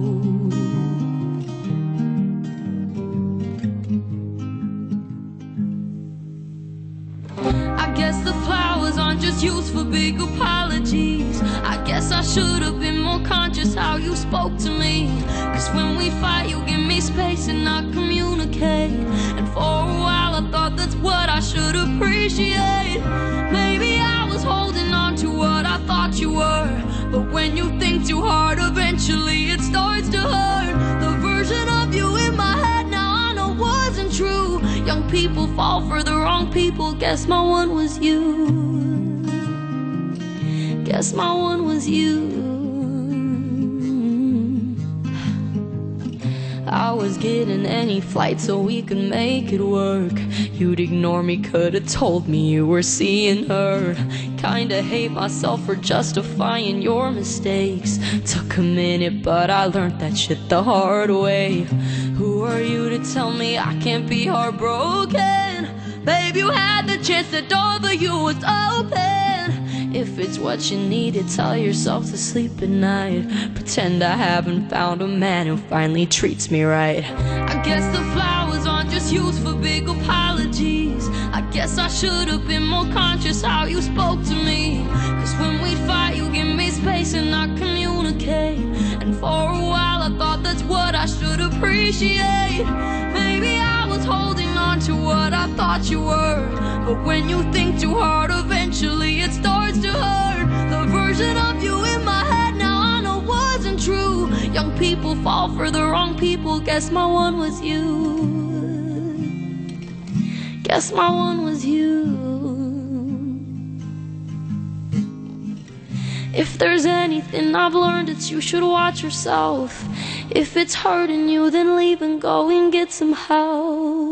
I guess the flowers aren't just used for big apologies. I guess I should have been more conscious how you spoke to me. Cause when we fight you give me space and I communicate. And for a while I thought that's what I should appreciate. Maybe I was holding on to what I thought you were. But when you think too hard eventually it starts to hurt. The version of you in my head now I know wasn't true. Young people fall for the wrong people. Guess my one was you. Guess my one was you. I was getting any flight so we could make it work. You'd ignore me, could've told me you were seeing her. Kinda hate myself for justifying your mistakes. Took a minute but I learned that shit the hard way. Who are you to tell me I can't be heartbroken? Babe, you had the chance, the door for you was open. If it's what you need to tell yourself to sleep at night. Pretend I haven't found a man who finally treats me right. I guess the flowers aren't just used for big apologies. I guess I should have been more conscious how you spoke to me. Cause when we fight you give me space and I communicate. And for a while I thought that's what I should appreciate. Maybe I was holding on to what I thought you were. But when you think too hard eventually it starts to hurt. The version of you in my head now I know wasn't true. Young people fall for the wrong people. Guess my one was you. Guess my one was you. If there's anything I've learned it's you should watch yourself. If it's hurting you then leave and go and get some help.